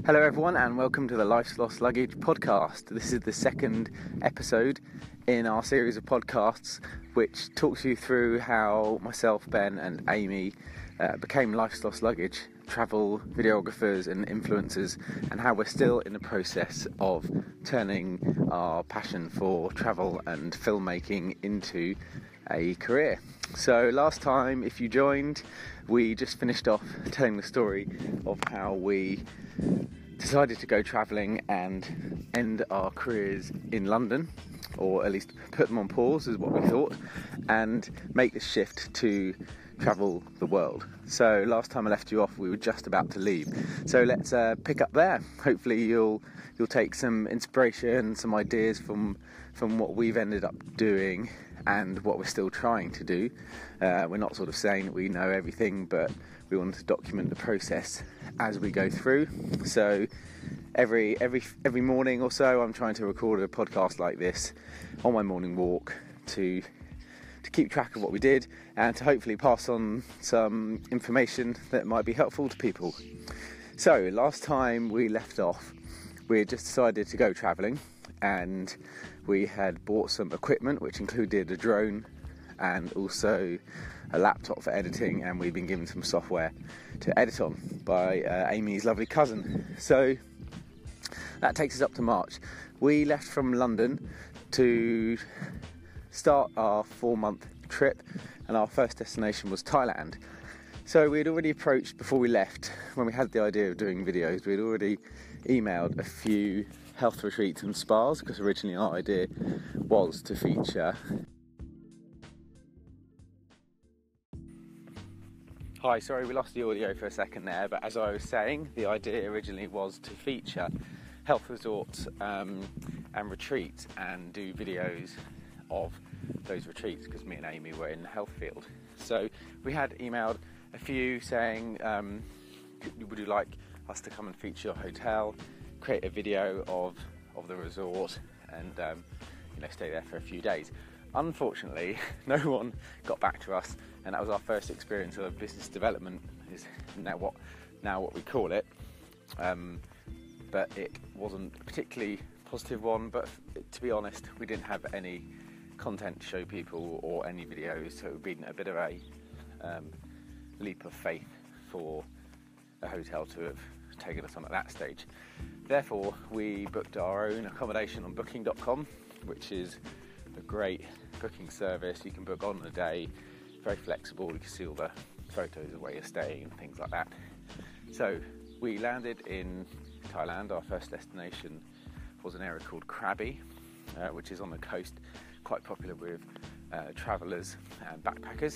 Hello everyone and welcome to the Life's Lost Luggage podcast. This is the second episode in our series of podcasts which talks you through how myself, Ben and Amy became Life's Lost Luggage travel videographers and influencers, and how we're still in the process of turning our passion for travel and filmmaking into a career. So last time, if you joined, we just finished off telling the story of how we decided to go travelling and end our careers in London, or at least put them on pause is what we thought, and make the shift to travel the world. So last time I left you off, we were just about to leave. So let's pick up there. Hopefully you'll take some inspiration, some ideas from what we've ended up doing and what we're still trying to do. We're not sort of saying that we know everything, but we want to document the process as we go through. So every morning or so, I'm trying to record a podcast like this on my morning walk to keep track of what we did and to hopefully pass on some information that might be helpful to people. So last time we left off, we had just decided to go travelling, and we had bought some equipment which included a drone and also a laptop for editing, and we've been given some software to edit on by Amy's lovely cousin. So that takes us up to March. We left from London to start our 4-month trip, and our first destination was Thailand. So we had already approached, before we left, when we had the idea of doing videos, we had already emailed a few health retreats and spas, because originally our idea was to feature... Hi, sorry we lost the audio for a second there, but as I was saying, the idea originally was to feature health resorts and retreats and do videos of those retreats, because me and Amy were in the health field. So we had emailed a few saying, would you like us to come and feature your hotel, create a video of the resort, and stay there for a few days. Unfortunately, no one got back to us, and that was our first experience of business development, is now what we call it. But it wasn't a particularly positive one, but to be honest, we didn't have any content to show people or any videos, so it would been a bit of a leap of faith for a hotel to have taken us on at that stage. Therefore, we booked our own accommodation on booking.com, which is a great booking service. You can book on the day, very flexible, you can see all the photos of where you're staying and things like that. So we landed in Thailand. Our first destination was an area called Krabi, which is on the coast, quite popular with travellers and backpackers.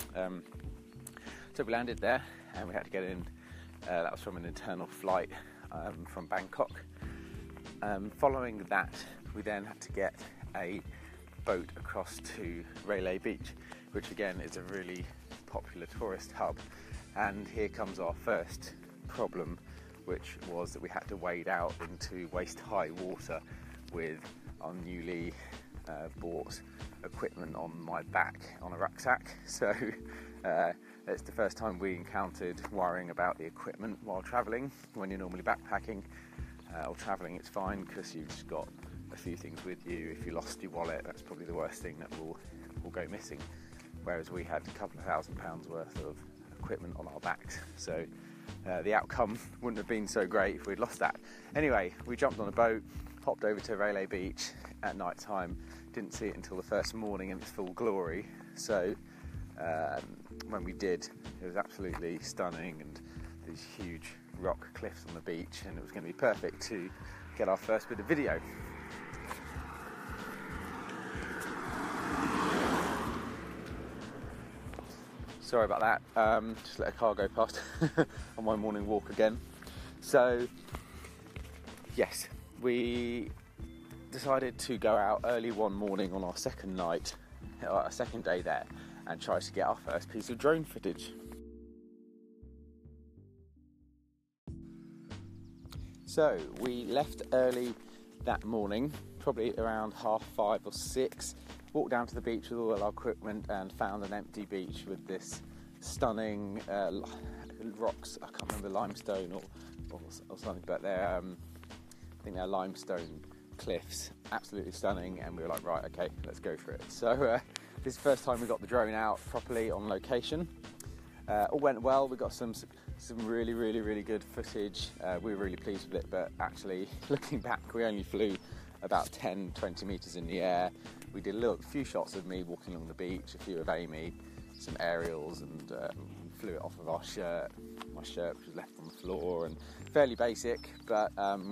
So we landed there, and we had to get in, that was from an internal flight from Bangkok. Following that, we then had to get a boat across to Railay Beach, which again is a really popular tourist hub. And here comes our first problem, which was that we had to wade out into waist-high water with our newly bought equipment on my back on a rucksack. So it's the first time we encountered worrying about the equipment while travelling. When you're normally backpacking or travelling, it's fine because you've just got a few things with you. If you lost your wallet, that's probably the worst thing that will go missing. Whereas we had a couple of £1,000 worth of equipment on our backs. So the outcome wouldn't have been so great if we'd lost that. Anyway, we jumped on a boat, popped over to Railay Beach at night time, didn't see it until the first morning in its full glory. So when we did, it was absolutely stunning, and these huge rock cliffs on the beach, and it was going to be perfect to get our first bit of video. Sorry about that, just let a car go past on my morning walk again. So yes, we decided to go out early one morning on our second day there, and try to get our first piece of drone footage. So we left early that morning, probably around 5:30 or 6, walked down to the beach with all our equipment and found an empty beach with this stunning rocks. I can't remember, limestone or something, but they're I think they're limestone cliffs, absolutely stunning. And we were like, right, okay, let's go for it. So this is the first time we got the drone out properly on location. All went well. We got some really good footage. We were really pleased with it, but actually looking back, we only flew about 10-20 meters in the air. We did a few shots of me walking along the beach, a few of Amy, some aerials, and flew it off of my shirt, which was left on the floor, and fairly basic, but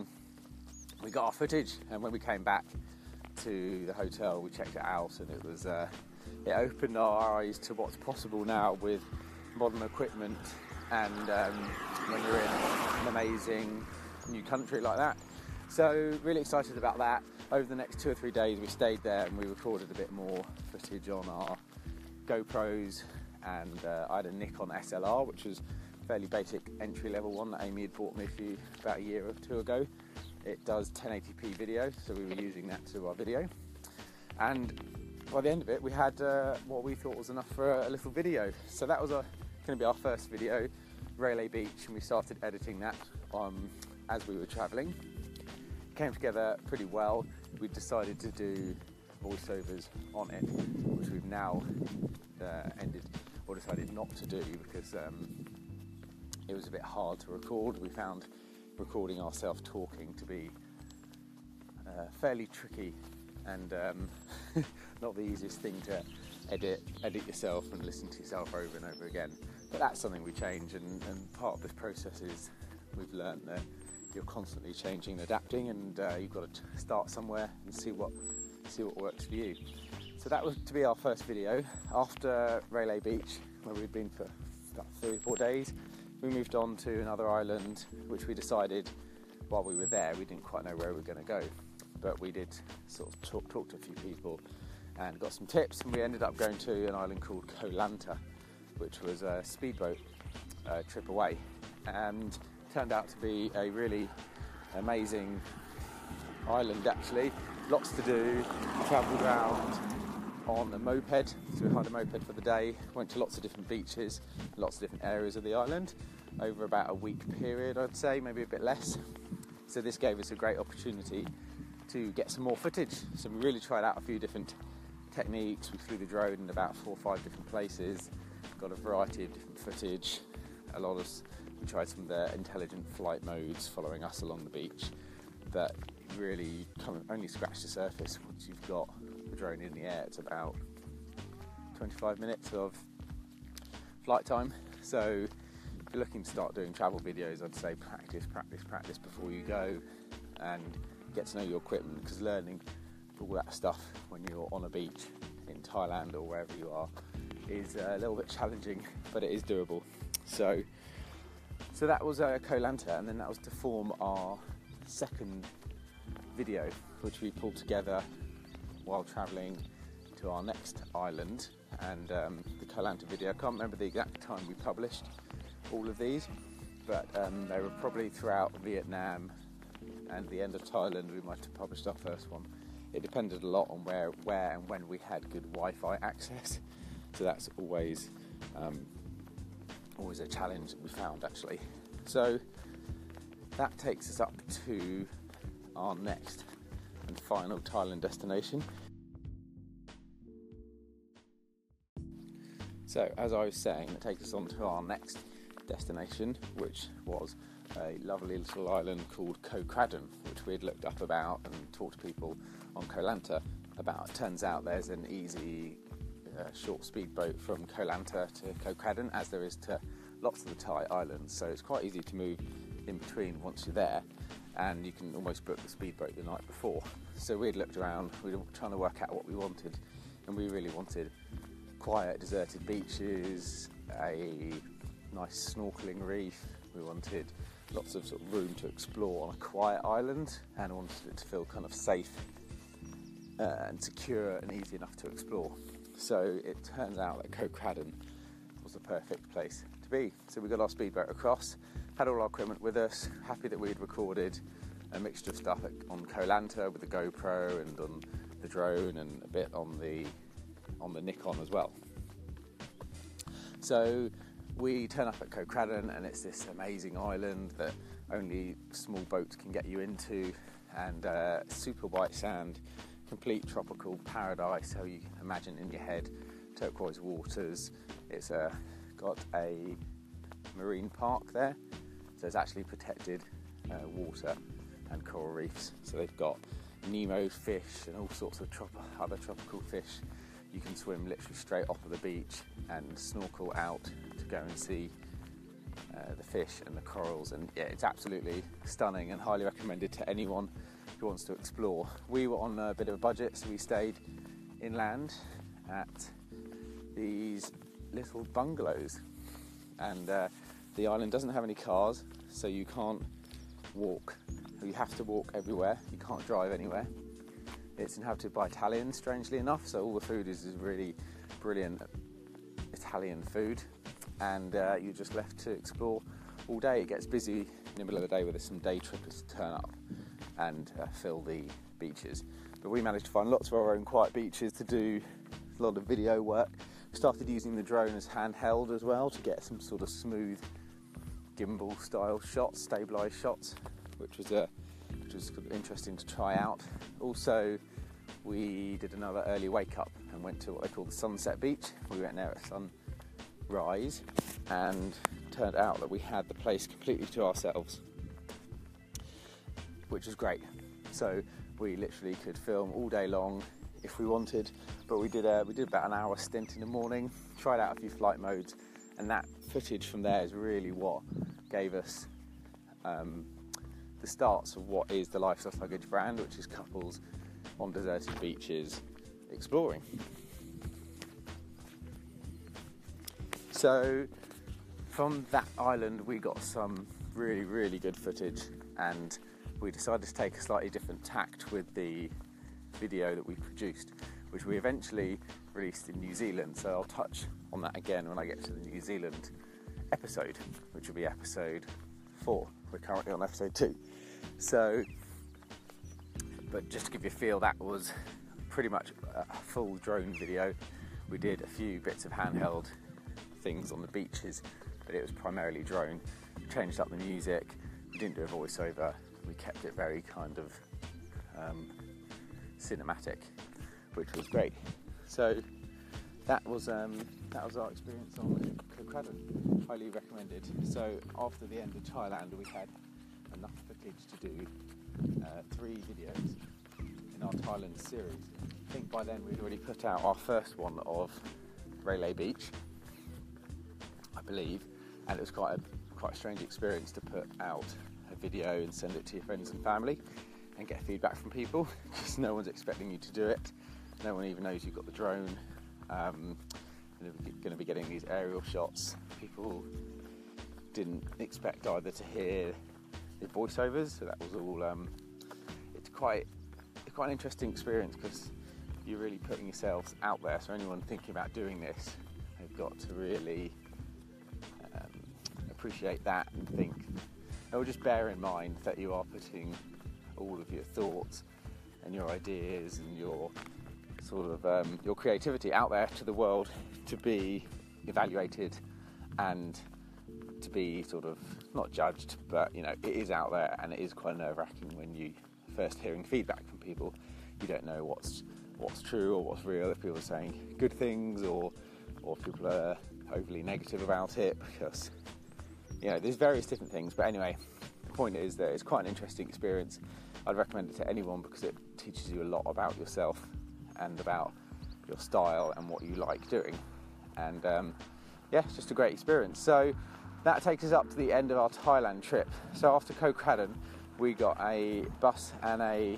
we got our footage. And when we came back to the hotel, we checked it out, and it was it opened our eyes to what's possible now with modern equipment, and when you're in an amazing new country like that. So really excited about that. Over the next 2 or 3 days we stayed there and we recorded a bit more footage on our GoPros, and I had a Nikon SLR, which was a fairly basic entry-level one that Amy had bought me about a year or two ago. It does 1080p video, so we were using that to our video. And by the end of it, we had what we thought was enough for a little video. So that was going to be our first video, Railay Beach, and we started editing that as we were travelling. Came together pretty well. We decided to do voiceovers on it, which we've now decided not to do because it was a bit hard to record. We found recording ourselves talking to be fairly tricky and not the easiest thing to edit yourself and listen to yourself over and over again. But that's something we change, and part of this process is we've learned that you're constantly changing and adapting, and you've got to start somewhere and see what works for you. So that was to be our first video. After Railay Beach, where we'd been for about 3 or 4 days, we moved on to another island, which we decided while we were there, we didn't quite know where we were going to go, but we did sort of talk to a few people and got some tips, and we ended up going to an island called Koh Lanta, which was a speedboat trip away, and turned out to be a really amazing island actually. Lots to do. Travelled around on a moped, so we hired a moped for the day, went to lots of different beaches, lots of different areas of the island over about a week period, I'd say, maybe a bit less. So this gave us a great opportunity to get some more footage. So we really tried out a few different techniques. We flew the drone in about 4 or 5 different places, got a variety of different footage. We tried some of the intelligent flight modes following us along the beach, but really only scratch the surface. Once you've got the drone in the air, it's about 25 minutes of flight time. So if you're looking to start doing travel videos, I'd say practice before you go and get to know your equipment, because learning all that stuff when you're on a beach in Thailand or wherever you are is a little bit challenging, but it is doable. So that was Koh Lanta, and then that was to form our second video, which we pulled together while travelling to our next island. And the Koh Lanta video, I can't remember the exact time we published all of these, but they were probably throughout Vietnam and the end of Thailand. We might have published our first one. It depended a lot on where and when we had good Wi-Fi access, so that's always a challenge that we found actually. So that takes us up to our next and final Thailand destination. So as I was saying, it takes us on to our next destination, which was a lovely little island called Koh Kraden, which we had looked up about and talked to people on Koh Lanta about. Turns out there's an easy short speedboat from Koh Lanta to Koh Kraden, as there is to lots of the Thai islands, so it's quite easy to move in between once you're there, and you can almost book the speedboat the night before. So we had looked around, we were trying to work out what we wanted, and we really wanted quiet, deserted beaches, a nice snorkeling reef. We wanted lots of sort of room to explore on a quiet island, and wanted it to feel kind of safe and secure and easy enough to explore. So it turns out that Koh Kraden was the perfect place to be. So we got our speedboat across, had all our equipment with us, happy that we'd recorded a mixture of stuff on Koh Lanta with the GoPro and on the drone, and a bit on the Nikon as well. So we turn up at Koh Kraden, and it's this amazing island that only small boats can get you into, and super white sand, complete tropical paradise, how you can imagine in your head, turquoise waters. It's got a marine park there, so it's actually protected water and coral reefs. So they've got Nemo fish and all sorts of other tropical fish. You can swim literally straight off of the beach and snorkel out to go and see the fish and the corals, and yeah, it's absolutely stunning and highly recommended to anyone who wants to explore. We were on a bit of a budget, so we stayed inland at these little bungalows, and the island doesn't have any cars, so you can't walk. You have to walk everywhere, you can't drive anywhere. It's inhabited by Italians, strangely enough, so all the food is really brilliant Italian food, and you're just left to explore all day. It gets busy in the middle of the day where there's some day trippers to turn up and fill the beaches. But we managed to find lots of our own quiet beaches to do a lot of video work. We started using the drone as handheld as well to get some sort of smooth gimbal style shots, stabilised shots, which was interesting to try out. Also, we did another early wake up and went to what they call the Sunset Beach. We went there at sunrise, and turned out that we had the place completely to ourselves, which was great. So we literally could film all day long if we wanted, but we did about an hour stint in the morning, tried out a few flight modes, and that footage from there is really what gave us the starts of what is the Lifestyle Luggage brand, which is couples on deserted beaches exploring. So from that island we got some really, really good footage, and we decided to take a slightly different tact with the video that we produced, which we eventually released in New Zealand. So I'll touch on that again when I get to the New Zealand episode, which will be episode 4. We're currently on episode 2. So, but just to give you a feel, that was pretty much a full drone video. We did a few bits of handheld things on the beaches, but it was primarily drone. We changed up the music, we didn't do a voiceover, we kept it very kind of cinematic, which was great. So that was our experience on Koh Kraden. Highly recommended. So after the end of Thailand, we had enough footage to do 3 videos in our Thailand series. I think by then we'd already put out our first one of Railay Beach, I believe, and it was quite a strange experience to put out a video and send it to your friends and family and get feedback from people, because no one's expecting you to do it. No one even knows you've got the drone. You're going to be getting these aerial shots. People didn't expect either to hear the voiceovers, so that was all. It's quite an interesting experience, because you're really putting yourselves out there. So anyone thinking about doing this, they've got to really appreciate that and think. Or just bear in mind that you are putting all of your thoughts and your ideas and your sort of your creativity out there to the world to be evaluated and to be sort of not judged, but you know, it is out there, and it is quite nerve-wracking when you first hearing feedback from people. You don't know what's true or what's real, if people are saying good things or people are overly negative about it, because you know, there's various different things. But anyway, the point is that it's quite an interesting experience. I'd recommend it to anyone because it teaches you a lot about yourself and about your style and what you like doing, and yeah, it's just a great experience. So that takes us up to the end of our Thailand trip. So after Koh Kraden, we got a bus and a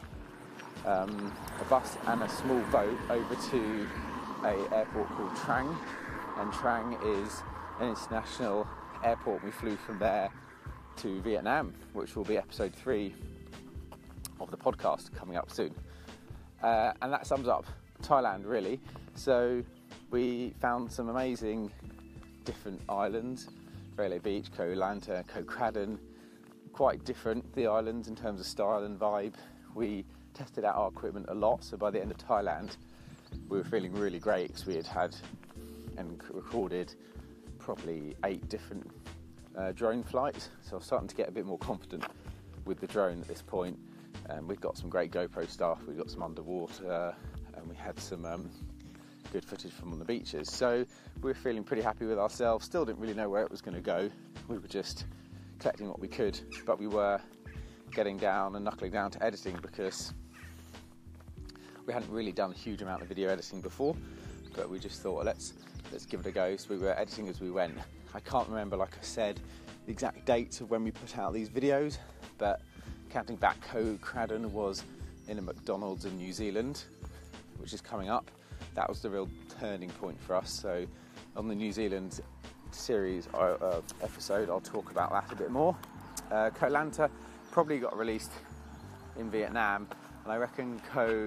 small boat over to an airport called Trang, and Trang is an international airport. We flew from there to Vietnam, which will be episode 3 of the podcast coming up soon. And that sums up Thailand, really. So we found some amazing different islands. Railay Beach, Koh Lanta, Koh Kraden, quite different, the islands, in terms of style and vibe. We tested out our equipment a lot, so by the end of Thailand we were feeling really great, because we had and recorded probably 8 different drone flights, so I'm starting to get a bit more confident with the drone at this point. We've got some great GoPro stuff, we've got some underwater, and we had some good footage from on the beaches, so we're feeling pretty happy with ourselves. Still didn't really know where it was going to go, we were just collecting what we could, but we were getting down and knuckling down to editing because we hadn't really done a huge amount of video editing before, but we just thought let's give it a go. So we were editing as we went. I can't remember, like I said, the exact dates of when we put out these videos, but counting back, Koh Craddon was in a McDonald's in New Zealand, which is coming up. That was the real turning point for us. So on the New Zealand series episode, I'll talk about that a bit more. Koh Lanta probably got released in Vietnam, and I reckon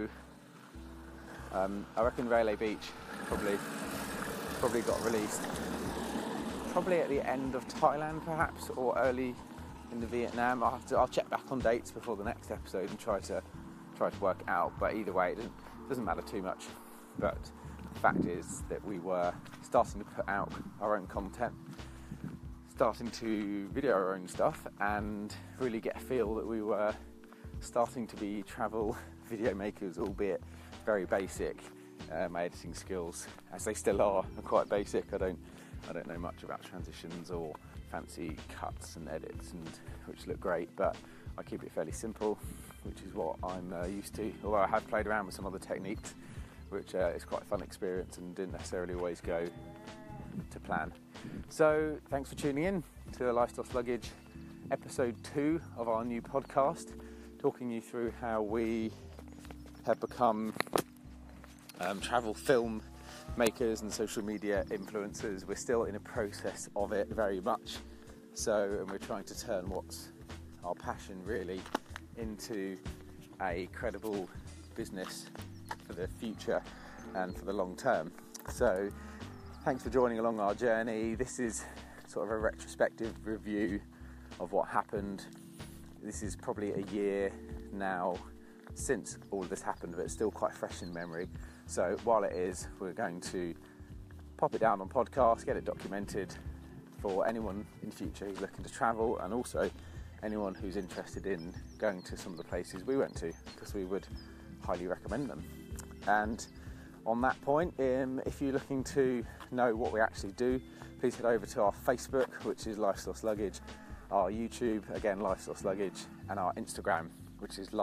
Railay Beach probably got released probably at the end of Thailand perhaps, or early in the Vietnam. I'll check back on dates before the next episode and try to work out, but either way it doesn't matter too much. But the fact is that we were starting to put out our own content, starting to video our own stuff, and really get a feel that we were starting to be travel video makers, albeit very basic. My editing skills, as they still are quite basic. I don't know much about transitions or fancy cuts and edits, and which look great, but I keep it fairly simple, which is what I'm used to. Although I have played around with some other techniques, which is quite a fun experience and didn't necessarily always go to plan. So thanks for tuning in to the Lifestyle Luggage episode 2 of our new podcast, talking you through how we have become travel film makers and social media influencers. We're still in a process of it very much, and we're trying to turn what's our passion really into a credible business for the future and for the long term. So thanks for joining along our journey. This is sort of a retrospective review of what happened. This is probably a year now since all of this happened, but it's still quite fresh in memory. So while it is, we're going to pop it down on podcast, get it documented for anyone in future who's looking to travel, and also anyone who's interested in going to some of the places we went to, because we would highly recommend them. And on that point, if you're looking to know what we actually do, please head over to our Facebook, which is Lifestyle Luggage, our YouTube, again Lifestyle Luggage, and our Instagram, which is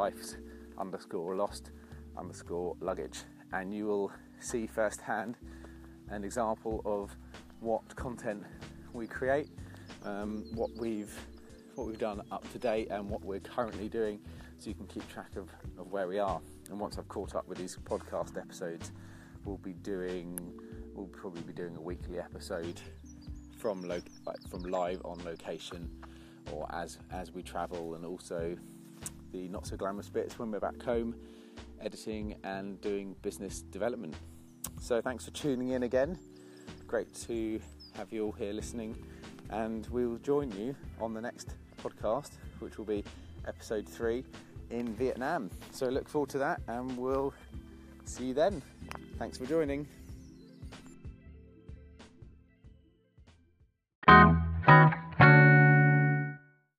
lifes_lost_luggage. And you will see firsthand an example of what content we create, what we've done up to date, and what we're currently doing, so you can keep track of where we are. And once I've caught up with these podcast episodes, we'll probably be doing a weekly episode from live on location, or as we travel, and also the not so glamorous bits when we're back home editing and doing business development. So thanks for tuning in again. Great to have you all here listening, and we will join you on the next podcast, which will be episode 3 in Vietnam. So look forward to that, and we'll see you then. Thanks for joining.